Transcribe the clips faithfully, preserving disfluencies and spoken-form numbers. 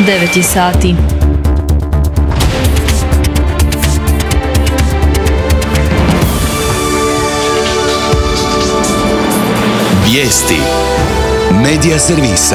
devet je sati. Vijesti Medija servisa.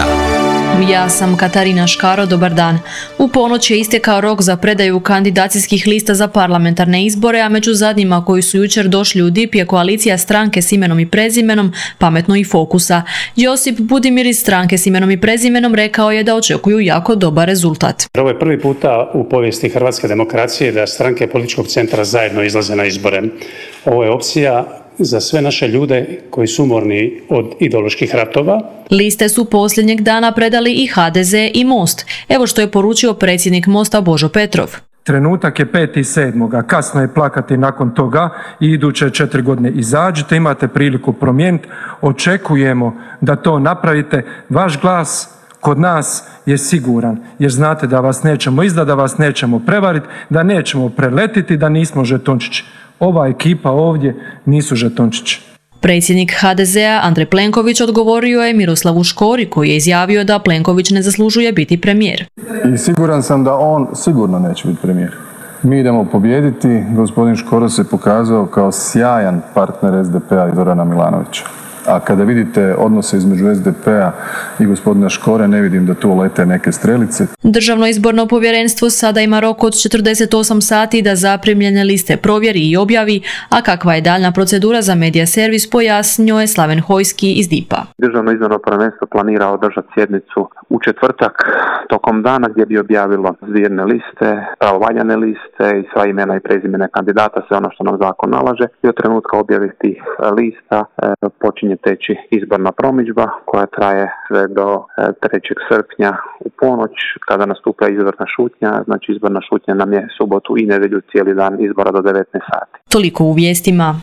Ja sam Katarina Škaro, dobar dan. U ponoć je istekao rok za predaju kandidacijskih lista za parlamentarne izbore, a među zadnjima koji su jučer došli u D I P je koalicija Stranke s imenom i prezimenom, Pametno i Fokusa. Josip Budimir iz Stranke s imenom i prezimenom rekao je da očekuju jako dobar rezultat. Ovo je prvi puta u povijesti hrvatske demokracije da stranke političkog centra zajedno izlaze na izbore. Ovo je opcija za sve naše ljude koji su umorni od ideoloških ratova. Liste su posljednjeg dana predali i H D Z i Most. Evo što je poručio predsjednik Mosta Božo Petrov. Trenutak je peti sedmoga kasno je plakati nakon toga i iduće četiri godine izađite, imate priliku promijeniti. Očekujemo da to napravite. Vaš glas kod nas je siguran, jer znate da vas nećemo izdati, da vas nećemo prevariti, da nećemo preletiti, da nismo žetončići. Ova ekipa ovdje nisu žetončići. Predsjednik H D Z-a Andrej Plenković odgovorio je Miroslavu Škori koji je izjavio da Plenković ne zaslužuje biti premijer. I siguran sam da on sigurno neće biti premijer. Mi idemo pobijediti. Gospodin Škoro se pokazao kao sjajan partner S D P-a i Zorana Milanovića. A kada vidite odnose između S D P-a i gospodina Škore, ne vidim da tu lete neke strelice. Državno izborno povjerenstvo sada ima rok od četrdeset osam sati da zaprimljene liste provjeri i objavi, a kakva je daljna procedura za medija servis pojasnio je Slaven Hojski iz D I P-a. Državno izborno povjerenstvo planira održati sjednicu u četvrtak tokom dana gdje bi objavilo zbirne liste, pravovaljane liste i sva imena i prezimena kandidata, sve ono što nam zakon nalaže. I od trenutka objave tih lista e, počinje teći izborna promidžba koja traje sve do trećeg srpnja u ponoć kada nastupa izborna šutnja. Znači izborna šutnja nam je subotu i nedjelju cijeli dan izbora do devetnaest sati. Toliko u vijestima.